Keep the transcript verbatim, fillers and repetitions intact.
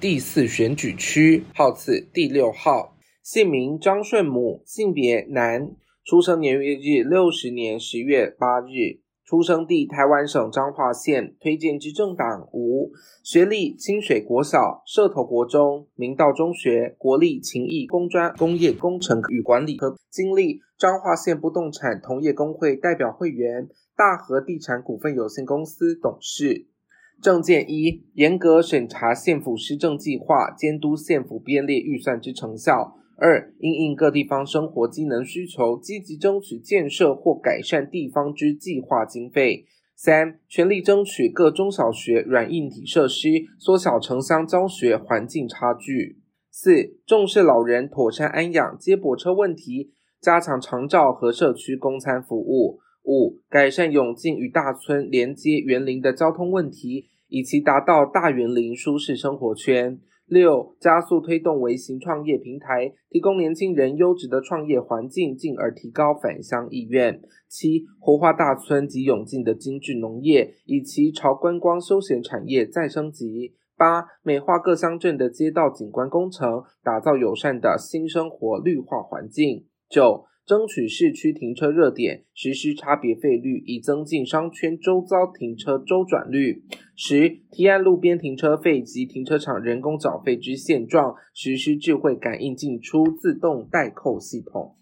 第四选举区，号次第六号，姓名张顺母，性别男，出生年月日六十年十月八日，出生地台湾省彰化县，推荐之政党无，学历清水国小、社头国中、明道中学、国立勤益工专工业工程与管理科，经历彰化县不动产同业公会代表会员、大和地产股份有限公司董事。政见一，严格审查县府施政计划，监督县府编列预算之成效。二，因应各地方生活机能需求，积极争取建设或改善地方之计划经费。三，全力争取各中小学软硬体设施，缩小城乡教学环境差距。四，重视老人妥善安养、接驳车问题，加强长照和社区供餐服务。五，改善永靖与大村连接园林的交通问题，以期达到大园林舒适生活圈。六，加速推动微型创业平台，提供年轻人优质的创业环境，进而提高返乡意愿。七，活化大村及永靖的精致农业，以期朝观光休闲产业再升级。八，美化各乡镇的街道景观工程，打造友善的新生活绿化环境。九，争取市区停车热点，实施差别费率，以增进商圈周遭停车周转率。十，提案路边停车费及停车场人工缴费之现状，实施智慧感应进出自动代扣系统。